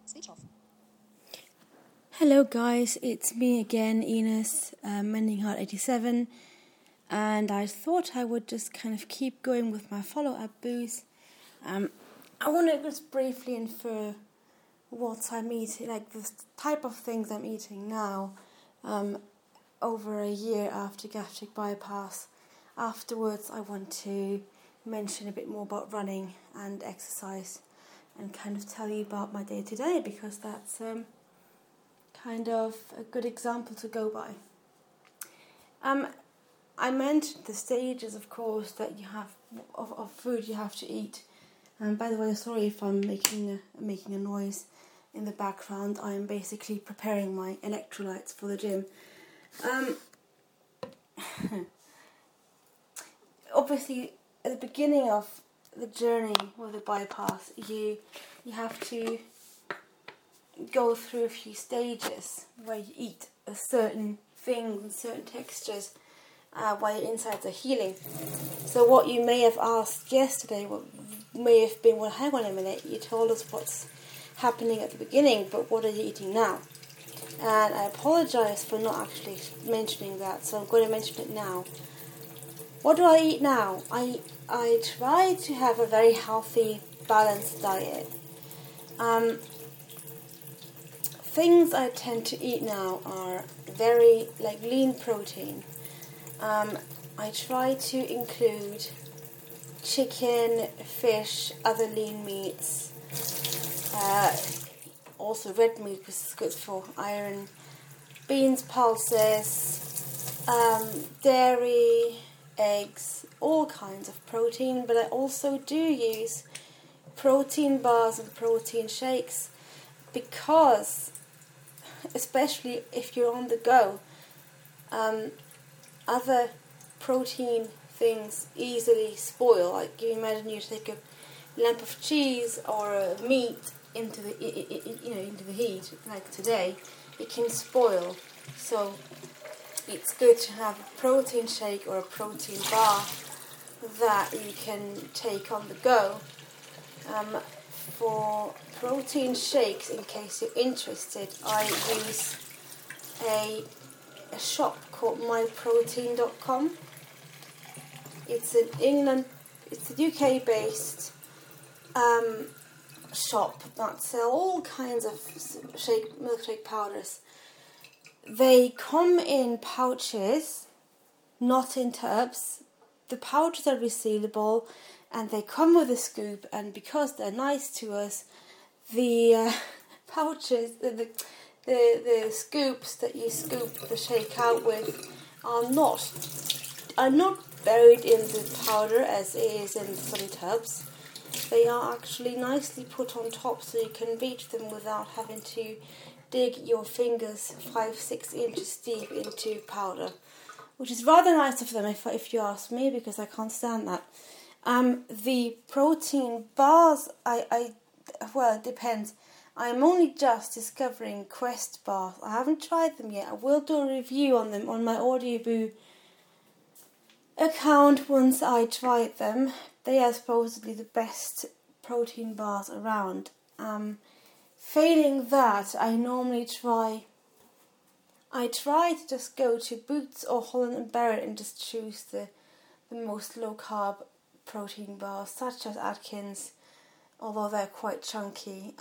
Switch off. Hello guys, it's me again, Ines, Mending Heart 87, and I thought I would just kind of keep going with my follow-up booze. I want to just briefly infer what I'm eating, like the type of things I'm eating now, over a year after gastric bypass. Afterwards, I want to mention a bit more about running and exercise and kind of tell you about my day-to-day, because that's kind of a good example to go by. I mentioned the stages, of course, that you have of food you have to eat. And by the way, sorry if I'm making a noise in the background. I am basically preparing my electrolytes for the gym. Obviously, at the beginning of the journey with the bypass, you have to go through a few stages where you eat a certain things and certain textures while your insides are healing. So what you may have asked yesterday may have been, well, hang on a minute, you told us what's happening at the beginning, but what are you eating now? And I apologise for not actually mentioning that, so I'm going to mention it now. What do I eat now? I try to have a very healthy, balanced diet. Things I tend to eat now are very lean protein. I try to include chicken, fish, other lean meats, also red meat, which is good for iron, beans, pulses, dairy, eggs, all kinds of protein. But I also do use protein bars and protein shakes, because especially if you're on the go, other protein things easily spoil. Like, you imagine you take a lump of cheese or a meat into the heat, like today, it can spoil. So it's good to have a protein shake or a protein bar that you can take on the go. For protein shakes, in case you're interested, I use a shop called myprotein.com. It's in England, it's a UK-based shop that sell all kinds of milkshake powders. They come in pouches, not in tubs. The pouches are resealable, and they come with a scoop, and because they're nice to us, the pouches, the scoops that you scoop the shake out with are not buried in the powder as it is in some tubs. They are actually nicely put on top, so you can reach them without having to dig your fingers 5-6 inches deep into powder, which is rather nice of them, if you ask me, because I can't stand that. The protein bars, well, it depends. I'm only just discovering Quest bars. I haven't tried them yet. I will do a review on them on my Audioboo account once I tried them. They are supposedly the best protein bars around. Failing that, I try to just go to Boots or Holland & Barrett and just choose the most low-carb protein bars, such as Atkins, although they're quite chunky.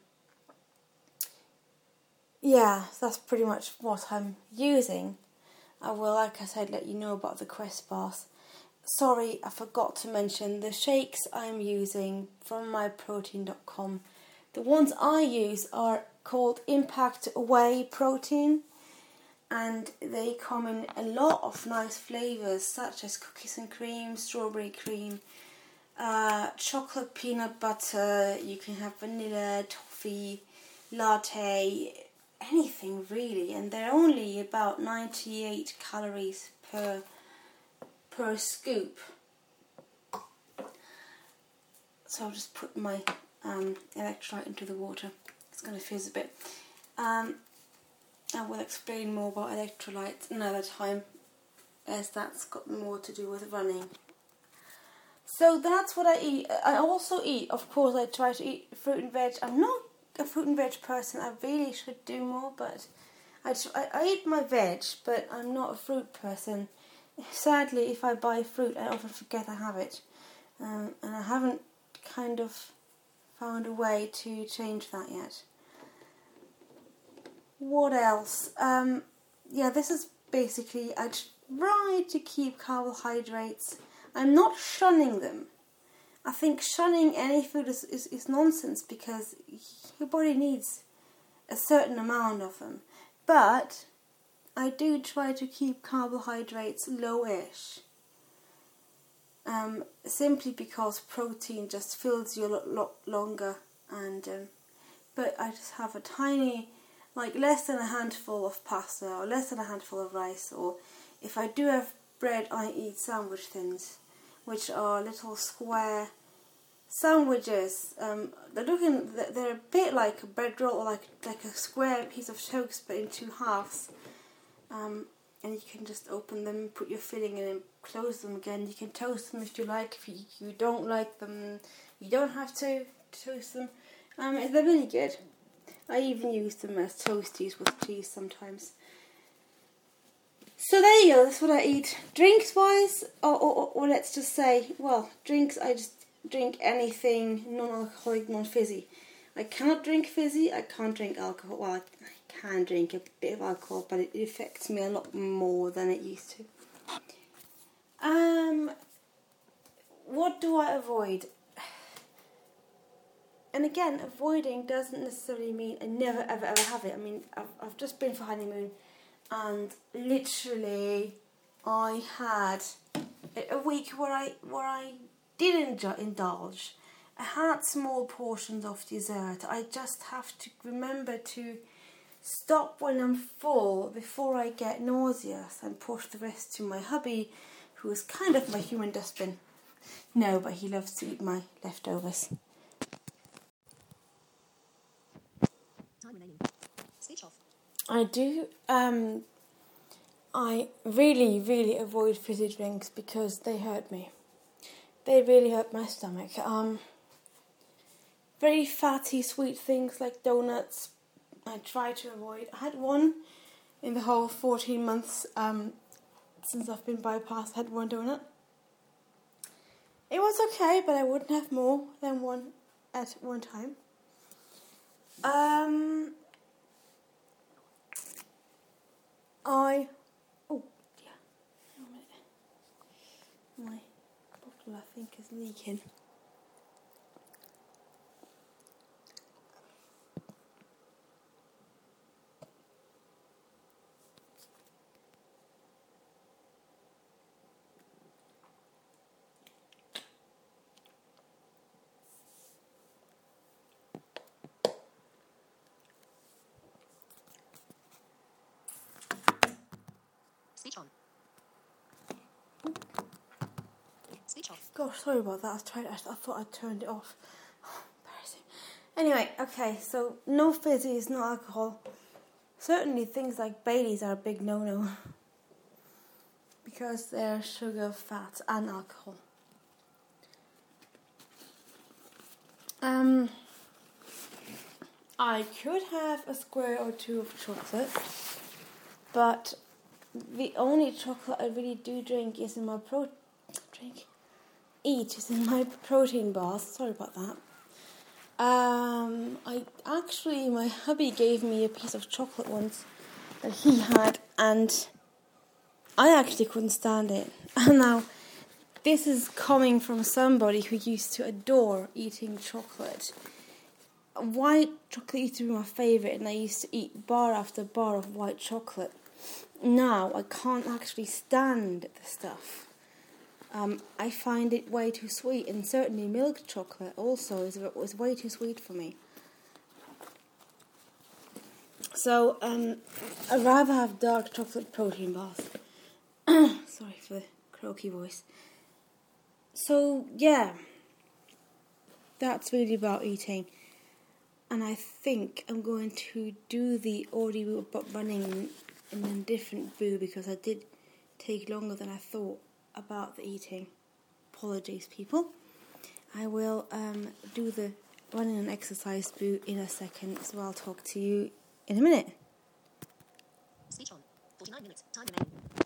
That's pretty much what I'm using. I will, like I said, let you know about the Quest bars. Sorry, I forgot to mention the shakes I'm using from myprotein.com. The ones I use are called Impact Whey Protein, and they come in a lot of nice flavours, such as cookies and cream, strawberry cream, chocolate peanut butter. You can have vanilla, toffee, latte, anything really, and they're only about 98 calories per scoop. So I'll just put my electrolyte into the water. It's going to fizz a bit. I will explain more about electrolytes another time, as that's got more to do with running. So that's what I eat. I also eat, of course, I try to eat fruit and veg. I'm not a fruit and veg person. I really should do more, but I eat my veg, but I'm not a fruit person. Sadly, if I buy fruit, I often forget I have it, and I haven't kind of found a way to change that yet. What else? This is basically, I try to keep carbohydrates. I'm not shunning them. I think shunning any food is nonsense, because your body needs a certain amount of them. But I do try to keep carbohydrates lowish. Simply because protein just fills you a lot longer, and but I just have a tiny, like less than a handful of pasta or less than a handful of rice, or if I do have bread, I eat sandwich thins, which are little square sandwiches. They're a bit like a bread roll, or like a square piece of toast, but in two halves. And you can just open them, put your filling in, and close them again. You can toast them if you like. If you don't like them, you don't have to toast them. They're really good. I even use them as toasties with cheese sometimes. So there you go, that's what I eat. Drinks wise, or let's just say, well, drinks, I just drink anything non-alcoholic, non-fizzy. I cannot drink fizzy, I can't drink alcohol. Well, I can drink a bit of alcohol, but it affects me a lot more than it used to. What do I avoid? And again, avoiding doesn't necessarily mean I never ever have it. I mean, I've just been for honeymoon, and literally I had a week where I didn't indulge. I had small portions of dessert. I just have to remember to stop when I'm full before I get nauseous, and push the rest to my hubby, who is kind of my human dustbin. No, but he loves to eat my leftovers. Time remaining. Switch off. I do. I really, really avoid fizzy drinks because they hurt me. They really hurt my stomach. Very fatty, sweet things like donuts, I try to avoid. I had one in the whole 14 months since I've been bypassed. I had one donut. It was okay, but I wouldn't have more than one at one time. My bottle, I think, is leaking. Switch on. Switch off. Gosh, sorry about that. I thought I turned it off. Embarrassing. Anyway, okay, so no fizzies, no alcohol. Certainly things like Baileys are a big no-no. Because they're sugar, fat and alcohol. I could have a square or two of chocolate, but the only chocolate I really do drink is in my my protein bars. Sorry about that. My hubby gave me a piece of chocolate once that he had, and I actually couldn't stand it. And now, this is coming from somebody who used to adore eating chocolate. White chocolate used to be my favourite, and I used to eat bar after bar of white chocolate. Now, I can't actually stand the stuff. I find it way too sweet, and certainly milk chocolate also was way too sweet for me. So, I'd rather have dark chocolate protein bars. Sorry for the croaky voice. So, yeah, that's really about eating. And I think I'm going to do the audio about running in a different brew, because I did take longer than I thought about the eating. Apologies, people. I will do the running an exercise boot in a second, so I'll talk to you in a minute. Speech on. 49 minutes. Time remaining.